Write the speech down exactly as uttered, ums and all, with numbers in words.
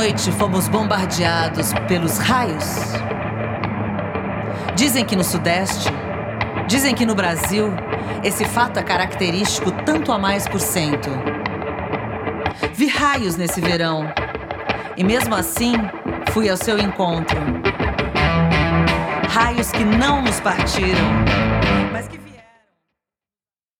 noite fomos bombardeados pelos raios. Dizem que no Sudeste, dizem que no Brasil, esse fato é característico tanto a mais por cento. Vi raios nesse verão, e mesmo assim fui ao seu encontro. Raios que não nos partiram, mas que